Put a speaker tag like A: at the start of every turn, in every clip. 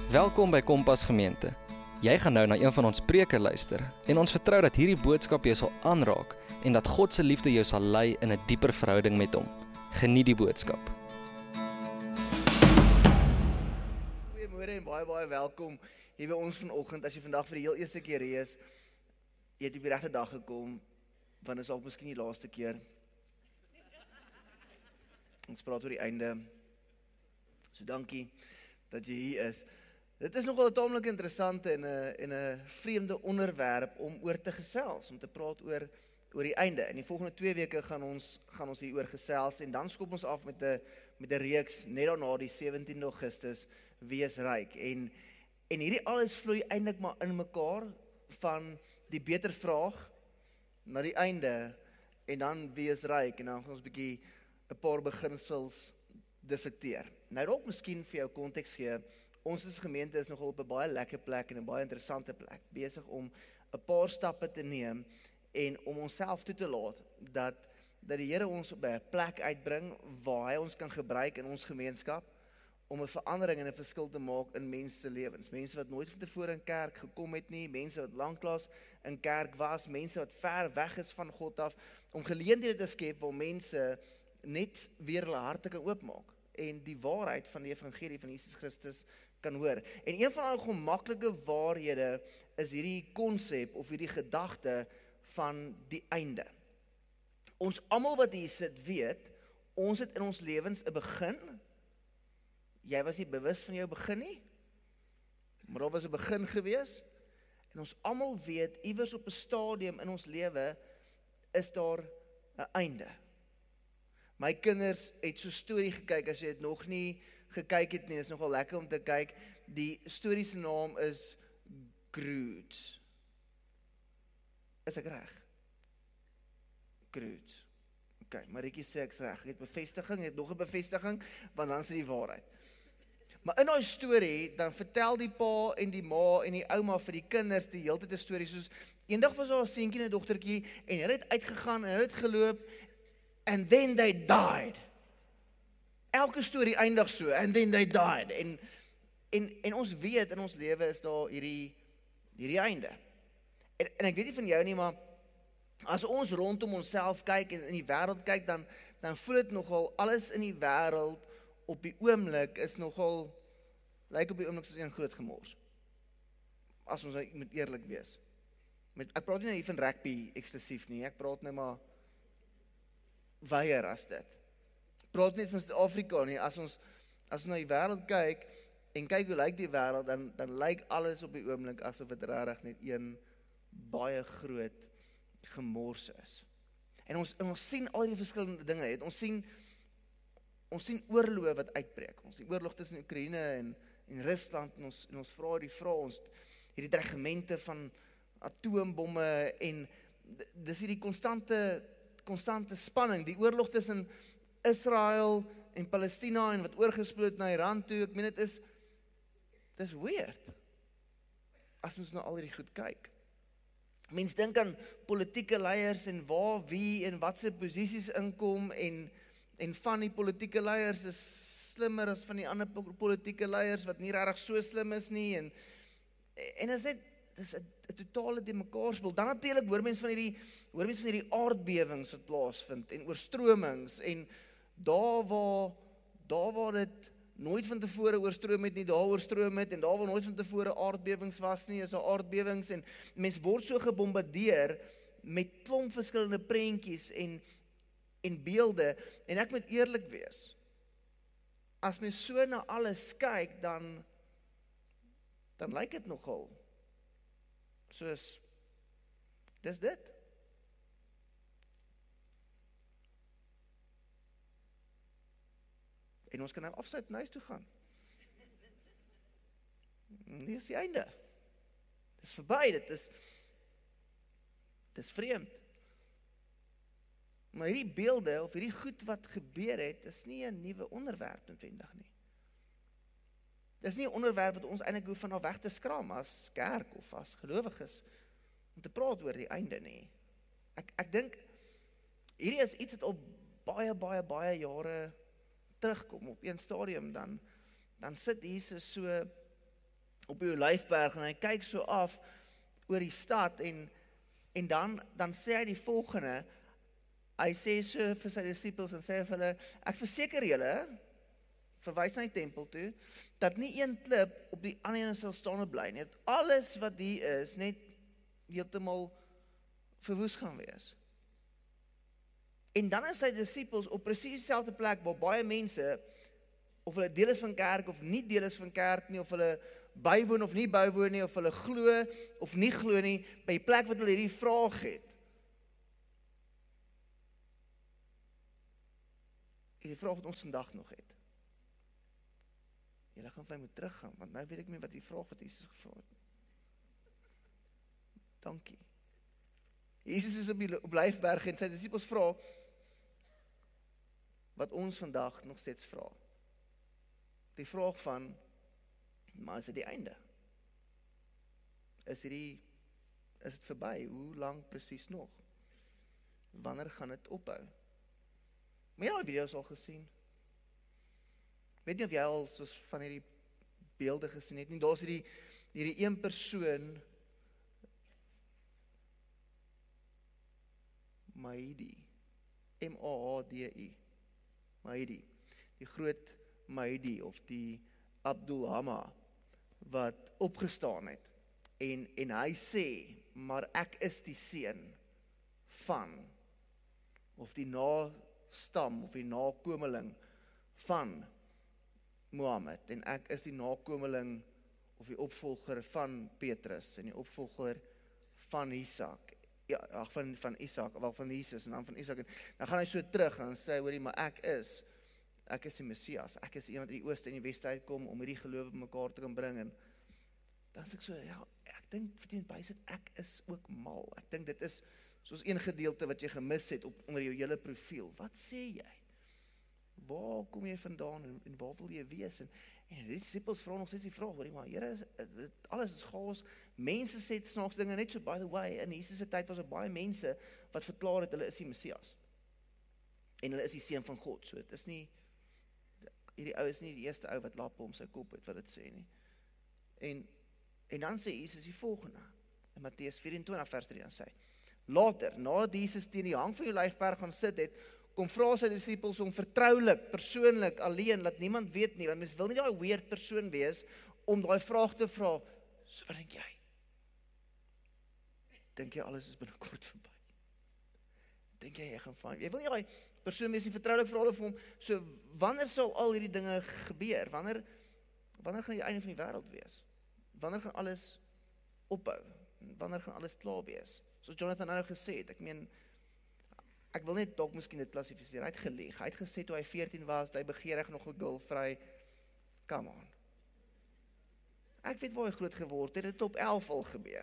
A: Welkom by Kompas Gemeente. Jy gaan nou na een van ons preke luister en ons vertrou dat hierdie boodskap jou sal aanraak en dat God se liefde jou sal lei in 'n dieper verhouding met hom. Geniet die boodskap.
B: Goeiemôre en baie welkom hier by ons vanoggend. As jy vandag vir die heel eerste keer hier is, jy het op die regte dag gekom, want dit is ook miskien die laaste keer. Ons praat oor die einde. So dankie dat jy hier is. Dit is nogal 'n taamlik interessante en 'n vreemde onderwerp om oor te gesels, om te praat oor die einde. In die volgende 2 weke gaan ons hieroor gesels en dan skop ons af met 'n reeks net daarna die 17 Augustus Wees Ryk. En hierdie alles vloei eintlik maar in mekaar van die beter vraag na die einde en dan Wees Ryk en dan gaan ons 'n bietjie 'n paar beginsels dissekteer. Nou dalk miskien vir jou konteks gee. Ons as gemeente is nogal op 'n baie lekker plek en 'n baie interessante plek, besig om 'n paar stappe te neem en om onsself toe te laat dat die Here ons op 'n plek uitbring waar hy ons kan gebruik in ons gemeenskap om 'n verandering en 'n verskil te maak in mense se lewens. Mense wat nooit vantevore in kerk gekom het nie, mense wat lanklaas in kerk was, mense wat ver weg is van God af, om geleenthede te skep waar mense net weer hulle harte kan oopmaak en die waarheid van die evangelie van Jesus Christus kan hoor. En een van die gemaklike waarhede is hierdie konsep of hierdie gedagte van die einde. Ons almal wat hier sit weet, ons het in ons lewens 'n begin. Jy was nie bewus van jou begin nie, maar daar was 'n begin gewees. En ons almal weet, iewers op 'n stadium in ons lewe is daar 'n einde. My kinders het so storie gekyk, as jy het nog nie gekyk het nie, is nogal lekker om te kyk. Die storie se naam is Groots. Is ek reg? Groots. Ok, Marietjie sê ek's reg. Ek het bevestiging, het nog 'n bevestiging, want dan is dit die waarheid. Maar in daai storie, dan vertel die pa en die ma en die ouma vir die kinders die hele tyd 'n storie, soos eendag was daar 'n seentjie en 'n dogtertjie, en hulle het uitgegaan en hulle het geloop, and then they died. Elke storie eindig so, and then they died. En ons weet, in ons lewe is daar hierdie einde. En ek weet nie van jou nie, maar as ons rondom onsself kyk en in die wêreld kyk, dan voel dit nogal, alles in die wêreld op die oomblik is nogal, lyk op die oomblik soos een groot gemors. As ons moet eerlik wees. Ek praat nie hier van rugby eksklusief nie, ek praat nou maar weier as dit. Praat nie van Suid-Afrika nie, as ons na die wêreld kyk, en kyk hoe lyk die wêreld, dan lyk alles op die oomblik asof dit regtig net een baie groot gemors is. En ons sien al die verskillende dinge, ons sien oorloë wat uitbreek, ons sien oorlog tussen Oekraïne en Rusland, en ons vra hierdie dreigemente van atoombomme, en dis hierdie konstante spanning, die oorlog tussen Israel en Palestina, en wat oorgespoel na Iran toe. Ek meen, dit is weird, as ons nou al hierdie goed kyk. Mens dink aan politieke leiers, en waar, wie, en wat se posisies inkom, en van die politieke leiers is slimmer as van die ander politieke leiers, wat nie regtig so slim is nie, en is dit, dis 'n totale te mekaar speel. Dan natuurlik hoor mens van hierdie aardbewings wat plaasvind, en oorstromings, en daar waar dit nooit van tevore oorstroom het nie, daar oorstroom het, en daar waar nooit van tevore aardbewings was nie, is daar aardbewings, en mens word so gebombardeer met klomp verskillende prentjies en beelde, en ek moet eerlik wees, as mens so na alles kyk, dan lyk dit nogal soos, dis dit. En ons kan nou afsluit en huis toe gaan. Dit is die einde. Dit is verby, dit is vreemd. Maar hierdie beelde, of hierdie goed wat gebeur het, is nie 'n nuwe onderwerp noodwendig nie. Dit is nie 'n onderwerp wat ons eintlik hoef van af weg te skram as kerk of as gelowiges om te praat oor die einde nie. Ek dink hierdie is iets wat al baie jare terugkom op een stadium, dan sit Jesus so op die Olyfberg en hy kyk so af oor die stad en dan sê hy die volgende, hy sê so vir sy disippels en sê vir hulle, ek verseker julle, verwys na die tempel toe, dat nie een klip op die ander een sal staande bly nie. Dat alles wat hier is, net heeltemal verwoes gaan wees. En dan is sy disippels op presies dieselfde plek waar baie mense, of hulle deel is van kerk of nie deel is van kerk nie, of hulle bywoon of nie bywoon nie, of hulle glo of nie glo nie, by die plek wat hulle hierdie vraag het. Hierdie vraag wat ons vandag nog het. Julle gaan vir my moet teruggaan, want nou weet ek nie wat die vraag wat Jesus gevra het. Dankie. Jesus is op die Olyfberg en sy disippels vra wat ons vandag nog steeds vra. Die vraag van, maar is dit die einde? Is dit verby? Hoe lang presies nog? Wanneer gaan dit ophou? Maar jy al die video's al gesien? Weet nie of jy al soos van hierdie beelde gesien het nie. Daar is hierdie een persoon, Mahdi, M-A-H-D-I, Mahdi, die groot Mahdi of die Abdul Hama wat opgestaan het en hy sê, maar ek is die seun van of die nastam of die nakomeling van Mohammed en ek is die nakomeling of die opvolger van Petrus en die opvolger van Isak. Ja, van Isak, wel van Jesus en dan van Isak. En dan gaan hy so terug en dan sê hy, hoorie, maar ek is die Messias, ek is iemand uit die ooste en die weste uitkom om hierdie geloof mekaar te kan bring en dan sê ek so, ja, ek dink vir die by sit, ek is ook mal, ek dink dit is soos een gedeelte wat jy gemis het onder jou hele profiel, wat sê jy? Waar kom jy vandaan en waar wil jy wees? En die disippels vra nog steeds die vraag, hoorie, maar Here, alles is chaos, mense sê snaaks dinge, net so by the way, in Jesus se tyd was daar baie mense wat verklaar het, hulle is die Messias, en hulle is die seun van God, so het is nie, hierdie ou is nie die eerste ou wat lappe om sy kop het, wat dit sê nie, en dan sê Jesus die volgende, in Matteus 24 vers 3, dan sê, later, nadat Jesus teen die hang van die Olyfberg gaan sit het, kom vra sy disippels om vertroulik, persoonlik, alleen, laat niemand weet nie, want mens wil nie daai weird persoon wees, om daai vraag te vra, so wat dink jy? Dink jy alles is binnekort verby? Dink jy gaan van, jy wil nie daai persoon wees die vertroulik vra vir hom, so wanneer sal al hierdie dinge gebeur? Wanneer gaan die einde van die wêreld wees? Wanneer gaan alles ophou? Wanneer gaan alles klaar wees? Soos Jonathan nou gesê het, ek wil net dalk miskien dit klassifiseer, hy het gelieg, hy het gesê toe hy 14 was, hy begeerig nog 'n girlvry, come on. Ek weet waar hy groot geword het, dit op 11 al gebeur.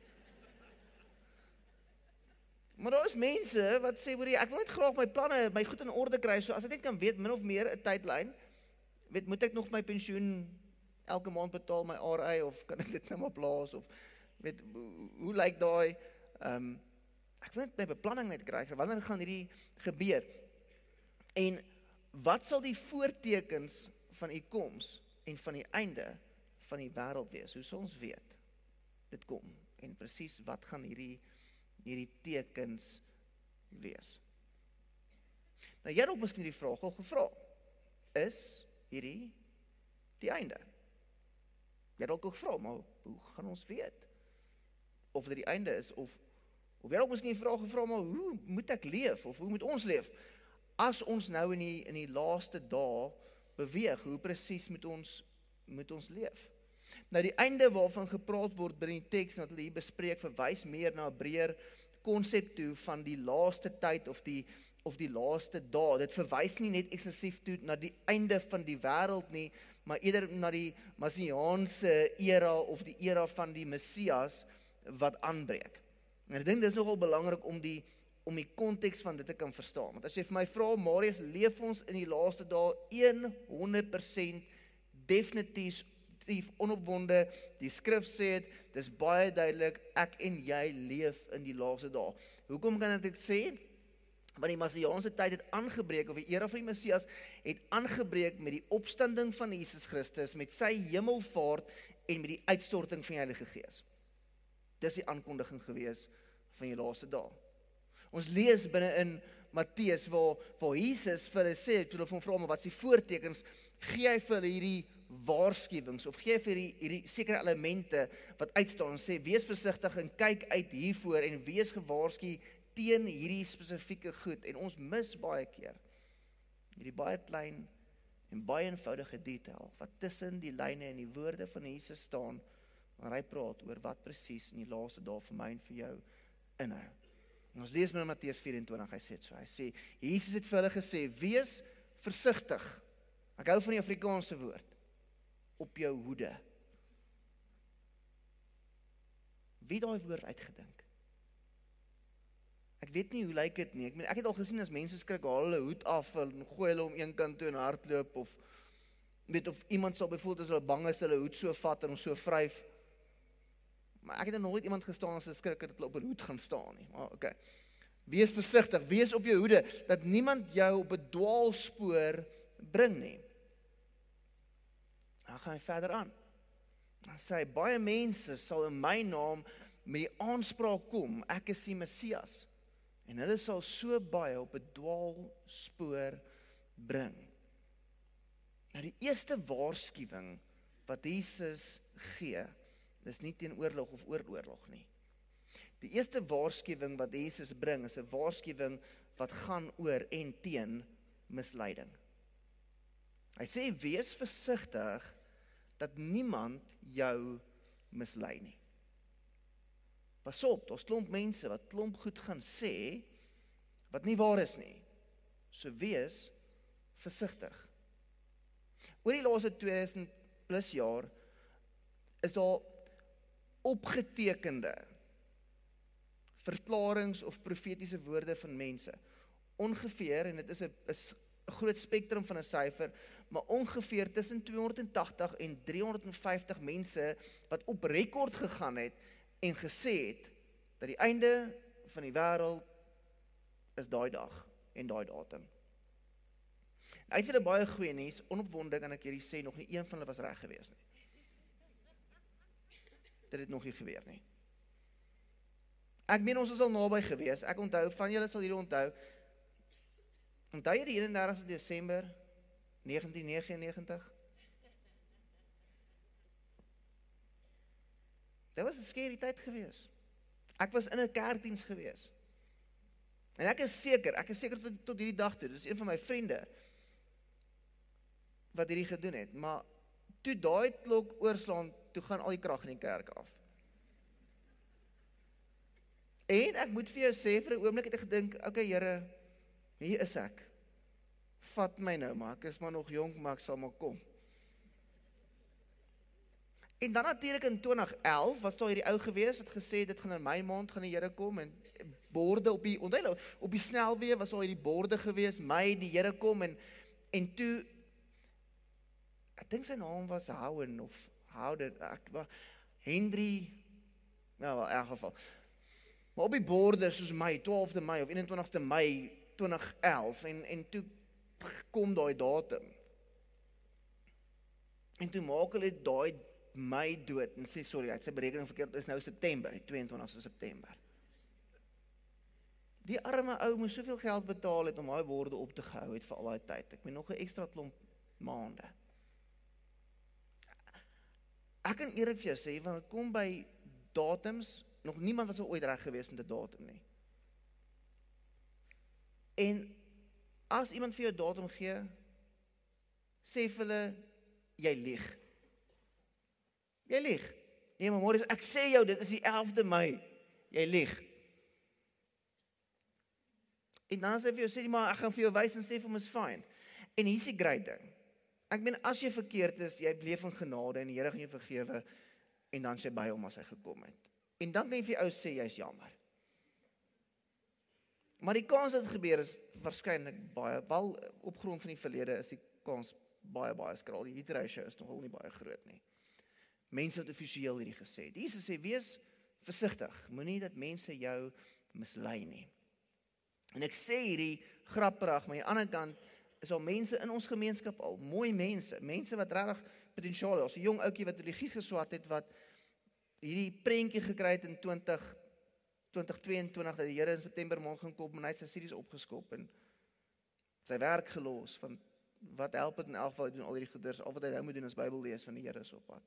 B: Maar daar is mense wat sê, hoorie, ek wil net graag my planne, my goed in orde kry, so as ek net kan weet, min of meer 'n tydlyn, moet ek nog my pensioen elke maand betaal, my RI, of kan ek dit nou maar plaas, of hoe lyk daai, ek wil net my beplanning net kry, wanneer gaan hierdie gebeur? En wat sal die voortekens van die koms en van die einde van die wêreld wees? Hoe sal ons weet? Dit kom. En presies wat gaan hierdie tekens wees? Nou jy het ook miskien die vraag al gevra. Is hierdie die einde? Jy het ook gevra, maar hoe gaan ons weet? Of dit die einde is, of jy het ook miskien die vraag gevra, maar hoe moet ek leef, of hoe moet ons leef? As ons nou in die laaste dae beweeg, hoe presies moet ons leef? Nou die einde waarvan gepraat word binne die teks, wat hulle hier bespreek, verwys meer na 'n breër konsep toe van die laaste tyd, of die laaste dae. Dit verwys nie net eksklusief toe na die einde van die wêreld nie, maar eerder na die Messiaanse era, of die era van die Messias, wat aanbreek. En ek dink dit is nogal belangrik om die konteks van dit te kan verstaan. Want as jy vir my vra, Marius, leef ons in die laaste dae 100% definitief onopwonde, die skrif sê dit, dis baie duidelik, ek en jy leef in die laaste dae. Hoekom kan ek dit sê? Want die Messiaanse tyd het aangebreek, of die era van die Messias het aangebreek met die opstanding van Jesus Christus, met sy hemelvaart en met die uitstorting van die Heilige Gees. Dis die aankondiging gewees van die laaste dae. Ons lees binne in Matteus waar Jesus vir hulle sê, toe hulle van vra, maar wat is die voortekens, gee hy vir hulle hierdie waarskuwings, of gee hy vir hierdie sekere elemente wat uitstaan en sê, wees versigtig en kyk uit hiervoor en wees gewaarsku teen hierdie spesifieke goed. En ons mis baie keer hierdie baie klein en baie eenvoudige detail wat tussen die lyne en die woorde van Jesus staan, wanneer hy praat oor wat presies in die laaste dae vir my en vir jou inhou. En ons lees met Matteus 24, hy sê dit so, hy sê, Jesus het vir hulle gesê, wees versigtig, ek hou van die Afrikaanse woord, op jou hoede. Wie het daai woord uitgedink? Ek weet nie hoe lyk dit nie, ek het al gesien as mense skrik, haal hulle hoed af en gooi hulle om een kant toe en hardloop, of iemand sal byvoorbeeld as hulle bang is, hulle hoed so vat en hom so vryf, maar ek het nog nooit iemand gestaan as 'n skrikker dat hulle op 'n hoed gaan staan nie, maar okay. Wees versigtig, wees op jou hoede, dat niemand jou op 'n dwaalspoor bring nie. Dan gaan hy verder aan. Dan sê hy, baie mense sal in my naam met die aanspraak kom, ek is die Messias, en hulle sal so baie op 'n dwaalspoor bring. Nou die eerste waarskuwing wat Jesus gee, dis nie teen oorlog of oorlog nie. Die eerste waarskuwing wat Jesus bring, is 'n waarskuwing wat gaan oor en teen misleiding. Hy sê, wees versigtig dat niemand jou mislei nie. Pas op, daar's klomp mense wat klomp goed gaan sê, wat nie waar is nie. So wees versigtig. Oor die laaste 2000 plus jaar, is daar opgetekende verklarings of profetiese woorde van mense. Ongeveer, en dit is 'n groot spektrum van 'n syfer, maar ongeveer tussen 280 en 350 mense wat op rekord gegaan het en gesê het dat die einde van die wêreld is daai dag en daai datum. Nou, ek het baie goeie nuus, onopwonde kan ek hierdie sê, nog nie een van hulle was reg gewees nie. Dit het nog nie gebeur nie. Ek meen ons is al naby gewees, ek onthou, van julle sal hierdie onthou jy die 31 Desember 1999? Dit was 'n scary tyd gewees. Ek was in 'n kerkdiens gewees. En ek is seker tot hierdie dag toe, dis een van my vriende wat hierdie gedoen het, maar toe daai klok oorslaan, toe gaan al die krag in die kerk af. En ek moet vir jou sê, vir 'n oomblik het ek gedink, okay Here, hier is ek. Vat my nou, maar ek is maar nog jonk, maar ek sal maar kom. En dan natuurlik in 2011 was daar hierdie ou gewees wat gesê het, dit gaan in my maand gaan die Here kom, en borde op die snelweë was daar hierdie borde gewees, my die Here kom, en toe, ek dink sy naam was Houden, of Houden, Henry, nou wel, in elk geval. Maar op die borde soos Mei, 12de Mei of 21ste Mei 2011, en toe kom daai datum. En toe maak hulle daai Mei dood, en sê, sorry, hy het sy berekening verkeerd, is nou September, die 22ste September. Die arme ou moes soveel geld betaal het om daai borde op te gehou het vir al daai tyd. Ek meen nog 'n ekstra klomp maande. Ek kan eerlik vir jou sê, want het kom by datums, nog niemand was ooit reg gewees met 'n datum nie. En as iemand vir jou datum gee, sê vir hulle, jy lieg. Jy lieg. Nee, maar môre, ek sê jou, dit is die 11de Mei. Jy lieg. En dan sê vir jou, sê maar, ek gaan vir jou wys en sê vir hom is fine. En hier is die great ding. Ek meen, as jy verkeerd is, jy leef in genade en die Here gaan jou vergewe, en dan sê by hom as hy gekom het. En dan kan jy vir jou sê, jy is jammer. Maar die kans dat dit gebeur is waarskynlik baie, wel op grond van die verlede is die kans baie skraal. Die hit ratio is nogal nie baie groot nie. Mense het offisieel hierdie gesê. Jesus sê, wees versigtig, moenie dat mense jou mislei nie. En ek sê hierdie grapperig, maar aan die ander kant is al mense in ons gemeenskap al, mooi mense wat regtig potensiaal. Daar's 'n jong ouetjie wat religie geswat het, wat hierdie prentjie gekry het in 2022, dat die Here in September maand gaan kom, en hy het sy studies opgeskop, en sy werk gelos, van wat help het in elk geval, doen al hierdie goeders, al wat hy nou moet doen is Bybel lees, van die Here is op pad.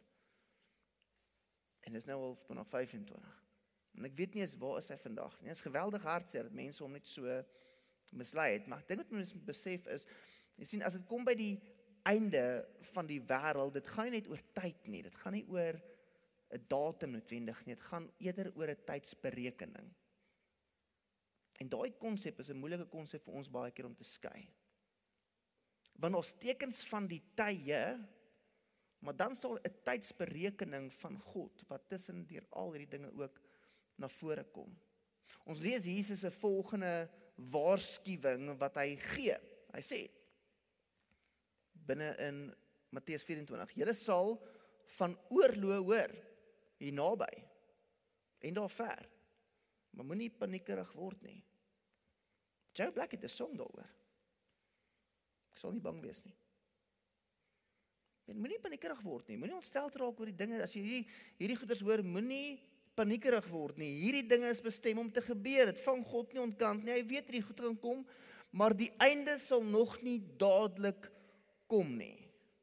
B: En dis nou al 2025. En ek weet nie eens waar is hy vandag nie. Dit is geweldig hartseer dat mense hom net so mislei het, maar ek dink wat mense moet besef is, jy sien, as dit kom by die einde van die wêreld, dit gaan nie net oor tyd nie, dit gaan nie oor 'n datum noodwendig nie, dit gaan eerder oor 'n tydsberekening. En daai konsep is 'n moeilike konsep vir ons baie keer om te skei. Want ons tekens van die tye, maar dan staan 'n tydsberekening van God, wat tussen deur al hierdie dinge ook na vore kom. Ons lees Jesus se volgende waarskuwing wat hy gee. Hy sê, binne in Matteus 24, julle sal van oorlog hoor, hier naby, en daar ver, maar moenie paniekerig word nie. Joe Black het 'n song daaroor. Ek sal nie bang wees nie. Moenie paniekerig word nie, moenie ontsteld raak oor die dinge, as jy hierdie goeders hoor, moenie paniekerig word nie, hierdie dinge is bestem om te gebeur, het van God nie ontkant nie, hy weet hierdie goed gaan kom, maar die einde sal nog nie dadelik kom nie.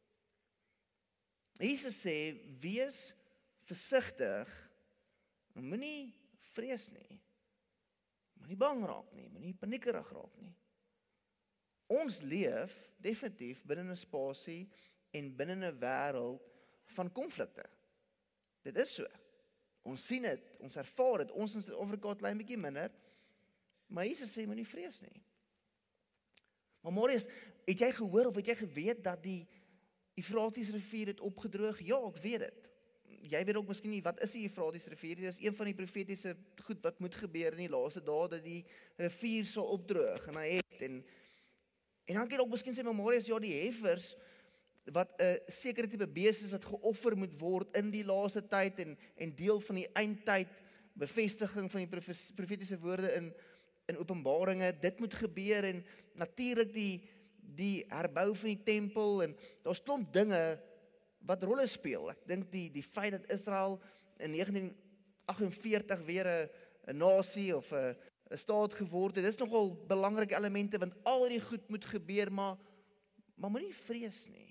B: Jesus sê, wees versigtig, moenie vrees nie, moenie bang raak nie, moenie paniekerig raak nie. Ons leef definitief binne 'n spasie en binne 'n wêreld van konflikte. Dit is so. Ons sien dit, ons ervaar dit, ons in Suid-Afrika het klein bietjie minder, maar Jesus sê, moenie vrees nie. Maar Marius, het jy gehoor of het jy geweet dat die Eufrates rivier het opgedroog? Ja, ek weet dit. Jy weet ook miskien nie, wat is die Eufrates rivier? Dit is een van die profetiese goed wat moet gebeur in die laaste dae, dat die rivier sal opdroog, en hy het, en dan kan jy ook miskien sê, maar Marius, ja, die heffers, wat 'n sekere tipe bees is, wat geoffer moet word in die laaste tyd, en deel van die eindtyd, bevestiging van die profetiese woorde in Openbaringe, dit moet gebeur, en natuurlik die herbou van die tempel, en daar's klomp dinge wat rolle speel. Ek dink die feit dat Israel in 1948 weer 'n nasie of 'n staat geword het, dis nogal belangrike elemente, want al die goed moet gebeur, maar moenie vrees nie.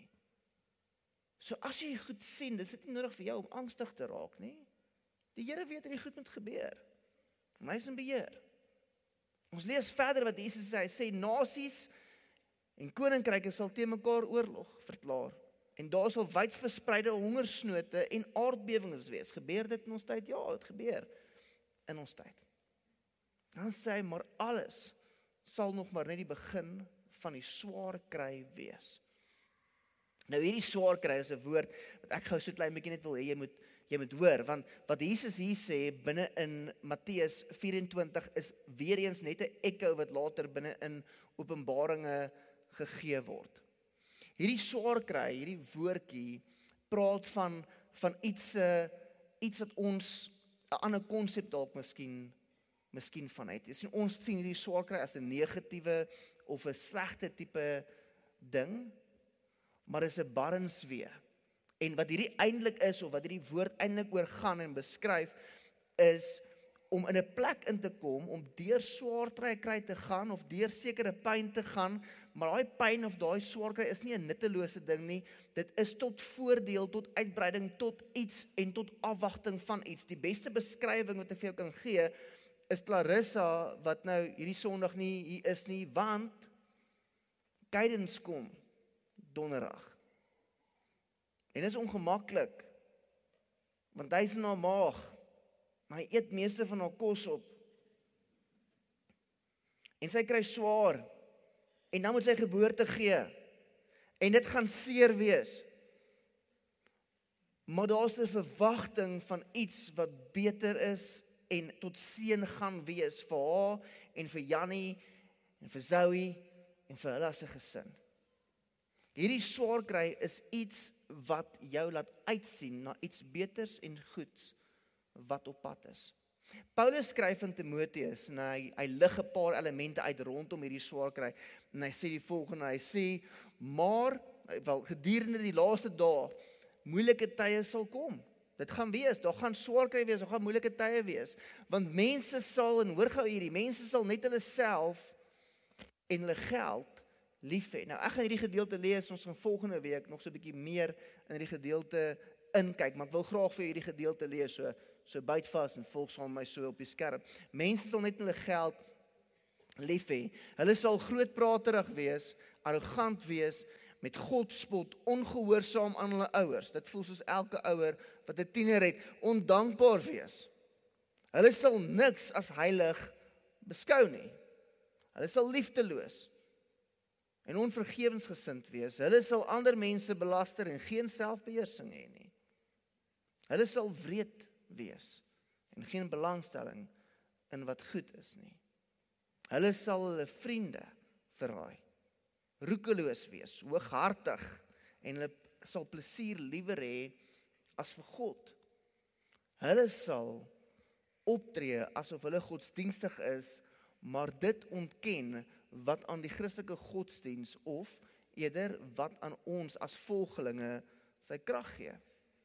B: So as jy goed sien, dis dit nie nodig vir jou om angstig te raak nie. Die Here weet dat die goed moet gebeur. En hy is in beheer. Ons lees verder wat Jesus sê, hy sê, nasies en koninkryke sal teen mekaar oorlog verklaar, en daar sal wyd verspreide hongersnote en aardbewings wees. Gebeur dit in ons tyd? Ja, dit gebeur in ons tyd. Dan sê hy, maar alles sal nog maar net die begin van die swaar kry wees. Nou hierdie swaar kry is 'n woord wat ek gou so klein bietjie net wil hê jy moet hoor, want wat Jesus hier sê binne in Matteus 24 is weer eens net 'n ekko wat later binne in Openbaringe gegee word. Hierdie swaar kry, hierdie woordjie praat van iets wat ons 'n ander konsep dalk miskien van het. Ons sien hierdie swaar kry as 'n negatiewe of 'n slegte tipe ding, maar is 'n barnswee. En wat hierdie eintlik is, of wat hierdie woord eintlik oor gaan en beskryf, is om in 'n plek in te kom, om deur swaar kry te gaan, of deur sekere pyn te gaan, maar daai pyn of daai swaar kry is nie 'n nuttelose ding nie, dit is tot voordeel, tot uitbreiding, tot iets en tot afwagting van iets. Die beste beskrywing wat ek vir jou kan gee, is Clarissa, wat nou hierdie Sondag nie hier is nie, want Cadence kom donderdag. En dit is ongemaklik, want hy is in haar maag, maar hy eet meeste van haar kos op. En sy kry swaar, en dan moet sy geboorte gee, en dit gaan seer wees. Maar daar is 'n verwagting van iets wat beter is, en tot seën gaan wees vir haar, en vir Jannie, en vir Zoe, en vir hulle as 'n gesin. Hierdie swaar kry is iets wat jou laat uitsien na iets beters en goeds wat op pad is. Paulus skryf in Timoteus, en hy lig 'n paar elemente uit rondom hierdie swaar kry, en hy sê die volgende, hy sê, maar, wel gedurende die laaste dae, moeilike tye sal kom. Dit gaan wees, daar gaan swaar kry wees, daar gaan moeilike tye wees. Want mense sal, en hoor gou hierdie, mense sal net hulle self en hulle geld lief hê. Nou ek gaan hierdie gedeelte lees, ons gaan volgende week nog so 'n bietjie meer in hierdie gedeelte inkyk, maar ek wil graag vir hierdie gedeelte lees, so byt vas en volg saam met my so op die skerm. Mense sal net hulle geld lief hê. Hulle sal grootpraterig wees, arrogant wees, met God spot, ongehoorsaam aan hulle ouers. Dit voel soos elke ouer wat 'n tiener het, ondankbaar wees. Hulle sal niks as heilig beskou nie. Hulle sal liefdeloos en onvergewensgesind wees. Hulle sal ander mense belaster en geen selfbeheersing hê nie. Hulle sal wreed wees en geen belangstelling in wat goed is nie. Hulle sal hulle vriende verraai, roekeloos wees, hooghartig en hulle sal plesier liewer hê as vir God. Hulle sal optree asof hulle godsdienstig is, maar dit ontken wat aan die Christelike godsdiens of eerder wat aan ons as volgelinge sy krag gee.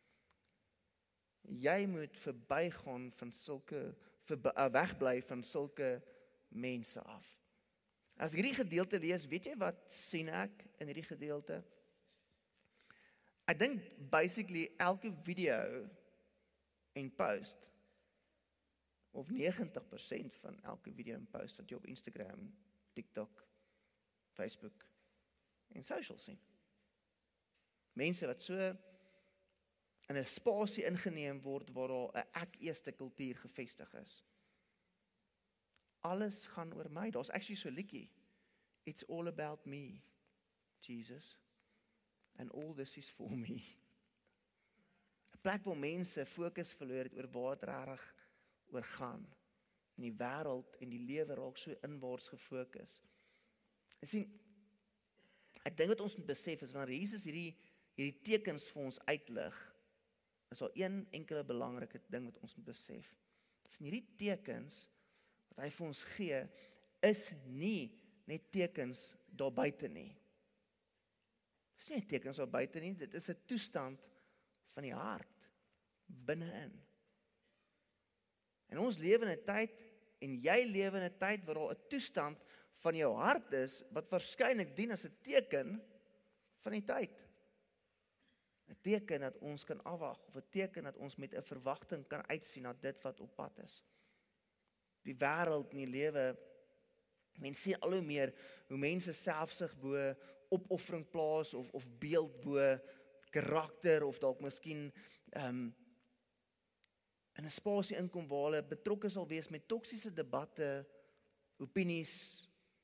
B: Jy moet verbygaan van wegbly van sulke mense af. As ek hierdie gedeelte lees, weet jy wat sien ek in hierdie gedeelte? Ek dink basically elke video en post, of 90% van elke video en post wat jy op Instagram, TikTok, Facebook en social sien. Mense wat so in 'n spasie ingeneem word waar daar 'n ek-eerste kultuur gevestig is. Alles gaan oor my. Daar's actually so 'n liedjie. It's all about me, Jesus. And all this is for me. 'n Plek waar mense fokus verloor het oor waar dit regtig oor gaan. En die wêreld en die lewe raak so inwaarts gefokus. Jy sien, ek dink wat ons moet besef is, wanneer Jesus hierdie tekens vir ons uitlig, is daar een enkele belangrike ding wat ons moet besef. Dis hierdie tekens wat hy vir ons gee, is nie net tekens daar buite nie. Dis nie tekens daar buite nie, dit is 'n toestand van die hart, binne-in. En ons lewe in 'n tyd, en jy lewe in 'n tyd waar daar 'n toestand van jou hart is, wat waarskynlik dien as 'n teken van die tyd. 'n Teken dat ons kan afwag, of 'n teken dat ons met 'n verwagting kan uitsien na dit wat op pad is. Die wêreld en die lewe, mense sien al hoe meer hoe mense selfsug bo opoffering plaas of beeld bo karakter of dalk miskien in 'n spasie inkom waar hulle betrokke sal wees met toksiese debatte, opinies,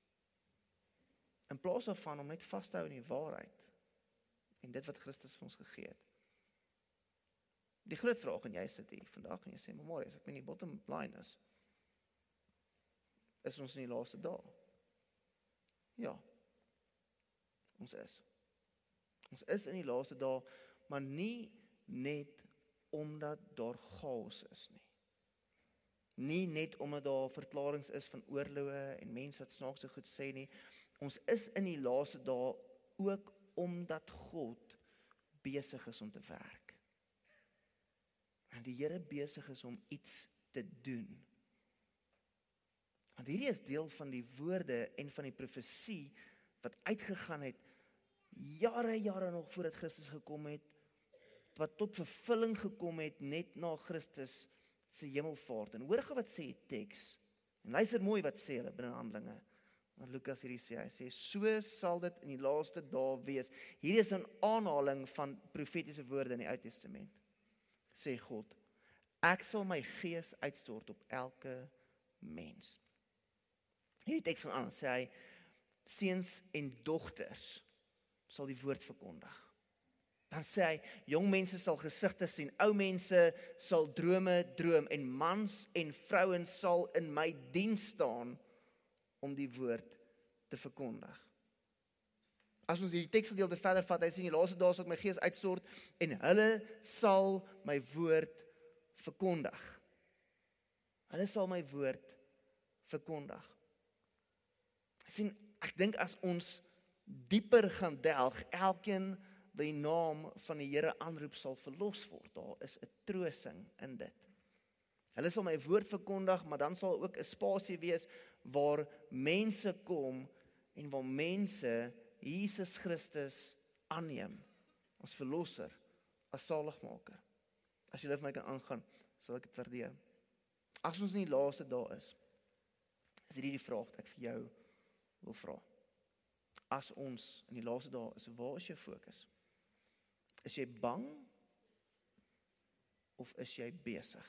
B: in plaas daarvan om net vas te hou in die waarheid en dit wat Christus vir ons gegee het. Die groot vraag, en jy sit hier vandag en jy sê, maar as ek met die bottom line is ons in die laaste dae? Ja, ons is. Ons is in die laaste dae, maar nie net omdat daar chaos is nie. Nie net omdat daar verklaringe is van oorloë en mense wat snaakse goed sê nie. Ons is in die laaste dae ook omdat God besig is om te werk. En die Here besig is om iets te doen. Want hierdie is deel van die woorde en van die profesie wat uitgegaan het jare nog voordat Christus gekom het, wat tot vervulling gekom het net na Christus se hemelvaart. En hoor gou wat sê die teks. En luister mooi wat sê hulle binne Handelinge. Want Lukas hierdie sê, hy sê, so sal dit in die laaste dae wees. Hierdie is 'n aanhaling van profetiese woorde in die Ou Testament. Sê God, ek sal my gees uitstort op elke mens. Hierdie teks gaan aan, sê hy, seuns en dogters sal die woord verkondig. Dan sê hy, jong mense sal gesigte sien, ou mense sal drome droom, en mans en vrouens sal in my diens staan om die woord te verkondig. As ons die teksgedeelte verder vat, hy sê, in die laaste dae sal my gees uitstort, en hulle sal my woord verkondig. Hulle sal my woord verkondig. Ek dink as ons dieper gaan delg, elkeen die naam van die Here aanroep sal verlos word. Daar is 'n troosting in dit. Hulle sal my woord verkondig, maar dan sal ook 'n spasie wees waar mense kom en waar mense Jesus Christus aanneem as verlosser, as saligmaker. As jy vir my kan aangaan, sal ek dit waardeer. As ons in die laaste dae is hierdie die vraag wat ek vir jou wil vra. As ons in die laaste dae is, waar is jou fokus? Is jy bang of is jy besig?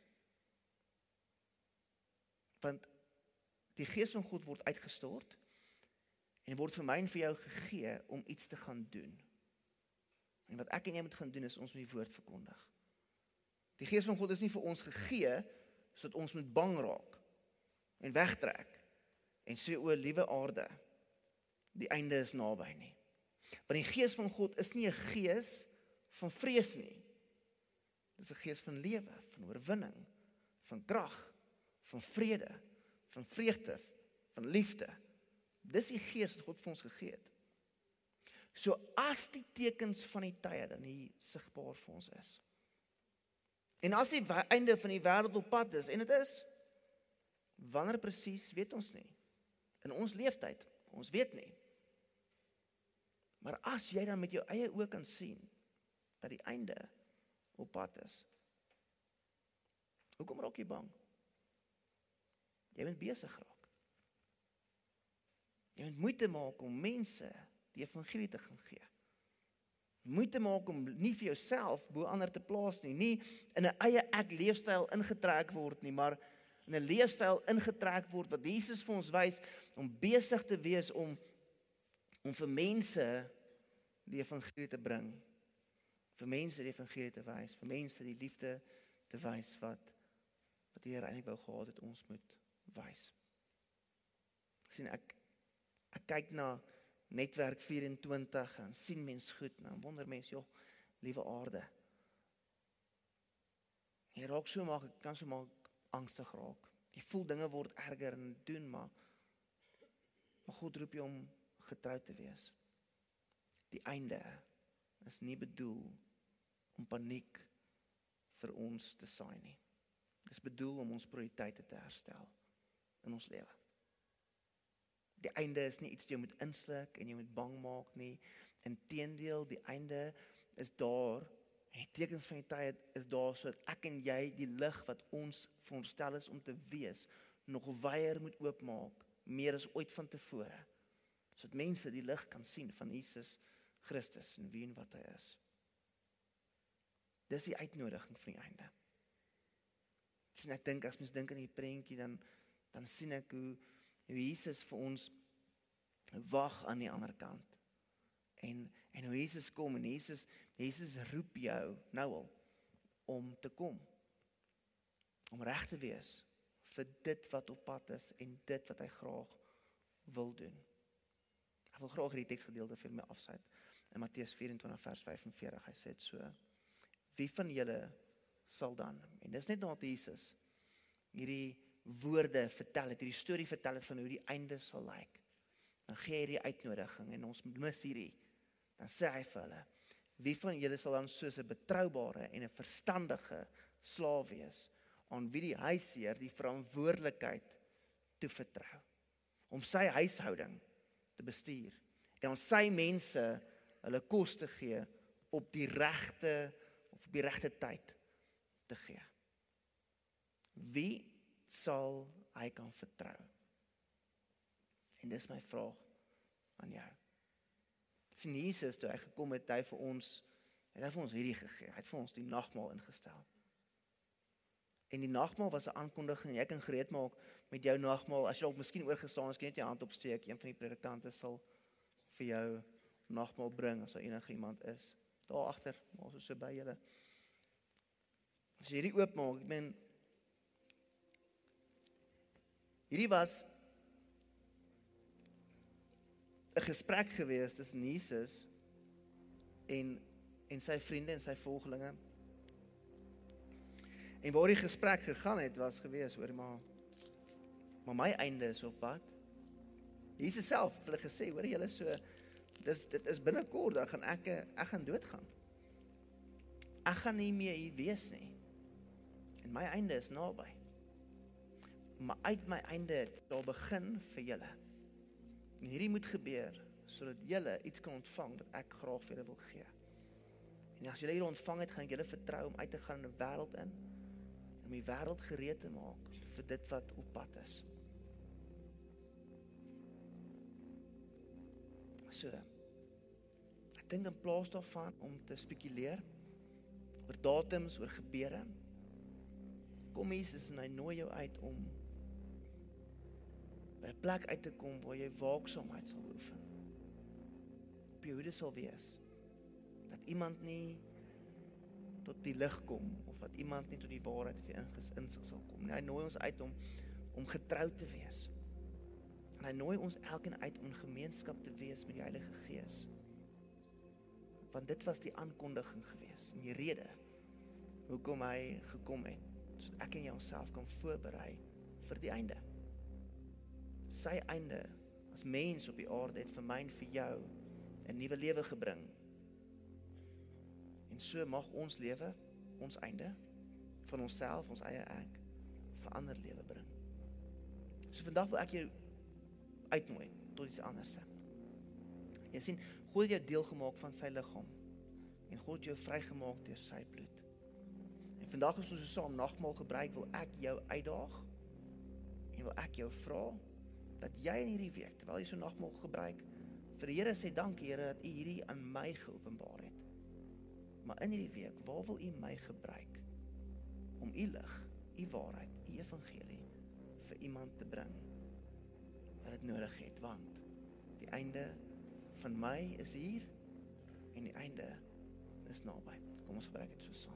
B: Want die Gees van God word uitgestort en word vir my en vir jou gegee om iets te gaan doen. En wat ek en jy moet gaan doen is ons moet die woord verkondig. Die Gees van God is nie vir ons gegee sodat ons moet bang raak en wegtrek en sê o, liewe aarde, die einde is naby nie. Want die Gees van God is nie 'n gees van vrees nie. Dit is 'n gees van lewe, van oorwinning, van krag, van vrede, van vreugde, van liefde. Dis die gees wat God vir ons gegee het. So as die tekens van die tye dan nie sigbaar vir ons is. En as die einde van die wêreld op pad is, en dit is, wanneer presies weet ons nie. In ons leeftyd, ons weet nie. Maar as jy dan met jou eie oë kan sien dat die einde op pad is, hoekom raak jy bang? Jy moet besig raak. Jy moet moeite maak om mense die evangelie te gaan gee. Moeite maak om nie vir jouself bo ander te plaas nie, nie in 'n eie ek leefstyl ingetrek word nie, maar in 'n leefstyl ingetrek word wat Jesus vir ons wys om besig te wees om vir mense die evangelie te bring, vir mense die evangelie te wys, vir mense die liefde te wys wat die Here eintlik wou gehad het ons moet wys. Sien ek kyk na Netwerk 24 en sien mens goed, en wonder mens, joh, liewe aarde. Jy raak so maar, kan so maar angstig raak. Jy voel dinge word erger en doen, maar God roep jou om getrou te wees. Die einde is nie bedoel om paniek vir ons te saai nie. Dit is bedoel om ons prioriteite te herstel in ons lewe. Die einde is nie iets wat jy moet insluk en jy moet bang maak nie. Inteendeel, die einde is daar, en die tekens van die tyd is daar, sodat ek en jy die lig wat ons veronderstel is om te wees, nog wyer moet oopmaak, meer as ooit van tevore, sodat mense die lig kan sien van Jesus Christus en wie en wat hy is. Dis die uitnodiging van die einde. En ek dink, as mens dink aan die prentjie, dan sien ek hoe Jesus vir ons wag aan die ander kant. En hoe Jesus kom, en Jesus roep jou nou al om te kom. Om reg te wees vir dit wat op pad is en dit wat hy graag wil doen. Ek wil graag hierdie teksgedeelte vir my afsluit. In Matteus 24 vers 45, hy sê dit so: wie van julle sal dan, en dis net nadat Jesus hierdie woorde vertel het, hierdie storie vertel het van hoe die einde sal lyk. Dan gee hy die uitnodiging en ons mis hierdie. Dan sê hy vir hulle: wie van julle sal dan soos 'n betroubare en 'n verstandige slaaf wees, aan wie die huisheer die verantwoordelikheid toevertrou, om sy huishouding te bestuur, en aan sy mense hulle kos te gee op die regte tyd te gee. Wie sal hy kan vertrou? En dis my vraag aan jou. Sien, Jesus, toe hy gekom het, hy het vir ons hierdie gegee. Hy het vir ons die nagmaal ingestel. En die nagmaal was 'n aankondiging. Jy kan gereed maak met jou nagmaal. As jy ook miskien oorgestaan is, kan jy net jou hand opsteek. Een van die predikante sal vir jou nagmaal bring, as daar enige iemand is. Daar agter, maar so by julle. As jy hierdie oopmaak, ek meen, hierdie was 'n gesprek gewees tussen Jesus en sy vriende en sy volgelinge. En waar die gesprek gegaan het, was gewees oor, maar my einde is op pad. Jesus self het hulle gesê, hoor, julle is so dit is binnekort, dan gaan ek gaan doodgaan. Ek gaan nie meer hier wees nie. En my einde is naby. Maar uit my einde het daar begin vir julle. En hierdie moet gebeur, sodat julle iets kan ontvang wat ek graag vir julle wil gee. En as julle hier ontvang het, gaan julle vertrou om uit te gaan in 'n wêreld in, om die wêreld gereed te maak vir dit wat op pad is. So, ek dink in plaas daarvan om te spekuleer oor datums, oor gebeure, kom Jesus en hy nooi jou uit om by 'n plek uit te kom waar jy waaksaamheid sal oefen. Op jou hoede sal wees, dat iemand nie tot die lig kom, of dat iemand nie tot die waarheid of die insig sal kom. En hy nooi ons uit om getrou te wees. En hy nooi ons elkeen uit om in gemeenskap te wees met die Heilige Gees. Want dit was die aankondiging gewees, en die rede hoekom hy gekom het, sodat ek en jy onsself kan voorberei vir die einde. Sy einde as mens op die aarde het vir my en vir jou 'n nuwe lewe gebring. En so mag ons lewe, ons einde, van onsself, ons eie ek, vir ander lewe bring. So vandag wil ek jou uitnooi tot iets anders. Jy sien, God het jou deel gemaak van sy liggaam, en God het jou vrygemaak deur sy bloed. En vandag as ons so saam nagmaal gebruik, wil ek jou uitdaag, en wil ek jou vra, dat jy in hierdie week, terwyl jy so nagmaal gebruik, vir die Here sê, dankie Here, dat U hierdie aan my geopenbaar het. Maar in hierdie week, waar wil U my gebruik, om U lig, U waarheid, U evangelie, vir iemand te bring, wat dit nodig het, want die einde van my is hier, en die einde is naby. Kom ons gebruik dit so saam.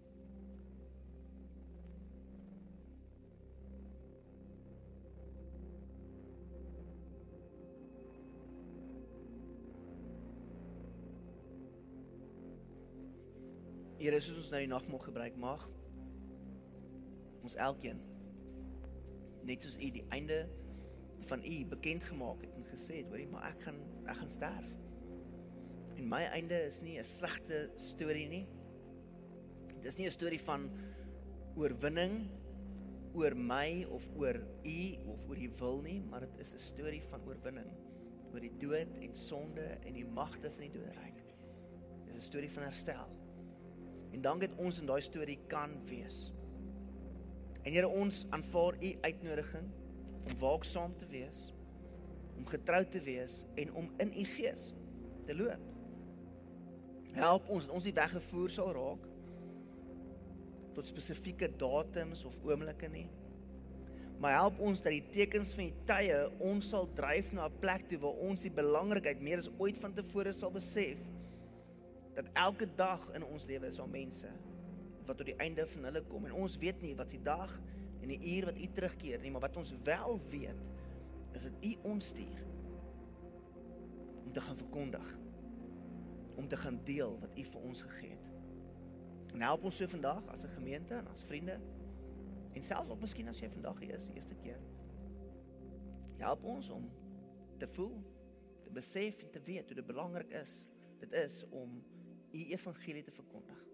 B: Here, soos ons nou die nagmaal gebruik mag, ons elkeen, net soos U die einde van U bekend gemaak het en gesê het, hoorie, maar ek gaan sterf. En my einde is nie 'n slegte storie nie. Dit is nie 'n storie van oorwinning oor my of oor U of oor die wil nie, maar dit is 'n storie van oorwinning oor die dood en sonde en die magte van die doderyk. Dit is 'n storie van herstel. En dank dat ons in daai storie kan wees. En Here, ons aanvaar U uitnodiging om waaksaam te wees, om getrou te wees en om in U Gees te loop. Help ons dat ons nie weggevoer sal raak tot spesifieke datums of oomblikke nie. Maar help ons dat die tekens van die tye ons sal dryf na 'n plek toe waar ons die belangrikheid meer as ooit van tevore sal besef, dat elke dag in ons lewe is daar mense wat tot die einde van hulle kom, en ons weet nie wat die dag en die uur wat U terugkeer nie, maar wat ons wel weet, is dat U ons stuur om te gaan verkondig, om te gaan deel wat U vir ons gegee het. En help ons so vandag as 'n gemeente en as vriende, en selfs ook miskien as jy vandag hier is, die eerste keer. Help ons om te voel, te besef en te weet hoe dit belangrik is, dit is om U evangelie te verkondig.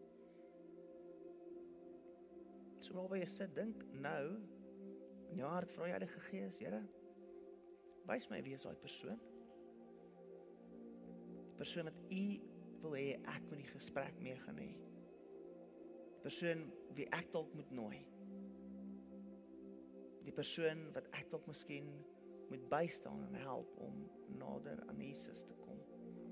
B: So waar jy sit, dink nou, in jou hart vra jy Heilige Gees, Here, wys my wie is daai persoon? Die persoon wat U wil hê ek moet die gesprek mee gaan hê. Die persoon wie ek dalk moet nooi. Die persoon wat ek dalk miskien moet bystaan en help om nader aan Jesus te kom.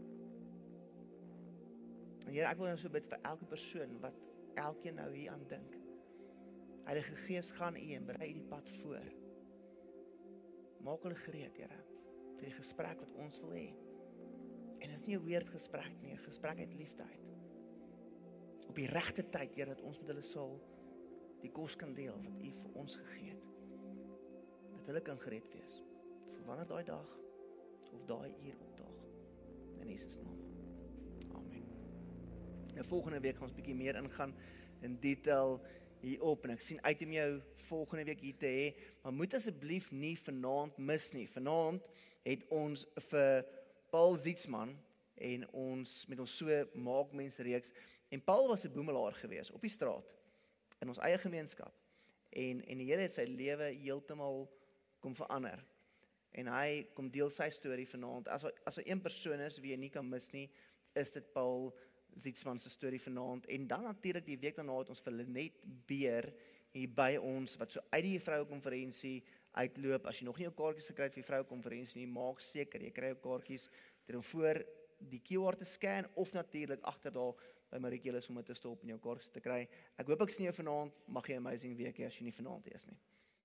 B: En Here, ek wil nou so bid vir elke persoon wat elkeen nou hier aan dink. Heilige Gees, gaan U en berei die pad voor. Maak hulle gereed, Here, vir die gesprek wat ons wil hê. En dit is nie 'n weird gesprek nie, 'n gesprek uit liefde uit. Op die regte tyd, Here, dat ons met hulle sal die kos kan deel wat U vir ons gegee het. Dat hulle kan gereed wees vir wanneer daai dag of daai uur opdaag. In Jesus naam. Amen. Nou volgende week gaan ons 'n bietjie meer ingaan in detail hierop, en ek sien uit om jou volgende week hier te hê, maar moet asseblief nie vanaand mis nie. Vanaand het ons vir Paul Zietsman en met ons so maak mense reeks. En Paul was 'n boemelaar gewees op die straat in ons eie gemeenskap. En die Here het sy lewe heeltemal kom verander. En hy kom deel sy storie vanaand. As een persoon is wie jy nie kan mis nie, is dit Paul Zietsman se storie vanaand. En dan natuurlik die week daarna het ons vir Lenet Beer hier by ons wat so uit die vrouekonferensie uitloop. As jy nog nie jou kaartjies gekry het vir die vrouekonferensie nie, maak seker jy kry jou kaartjies deur om voor die QR te scan of natuurlik agter daar by Marieke Ellis om dit te stop en jou kaartjies te kry. Ek hoop ek sien jou vanaand. Mag jy 'n amazing week hê as jy nie vanaand hier is nie.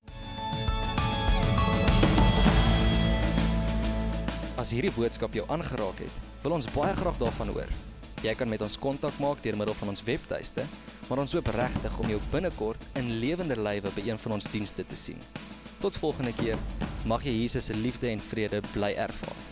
A: As hierdie boodskap jou aangeraak het, wil ons baie graag daarvan hoor. Jy kan met ons kontak maak deur middel van ons webtuiste, maar ons hoop regtig om jou binnekort in lewende lywe by een van ons dienste te sien. Tot volgende keer, mag jy Jesus se liefde en vrede bly ervaar.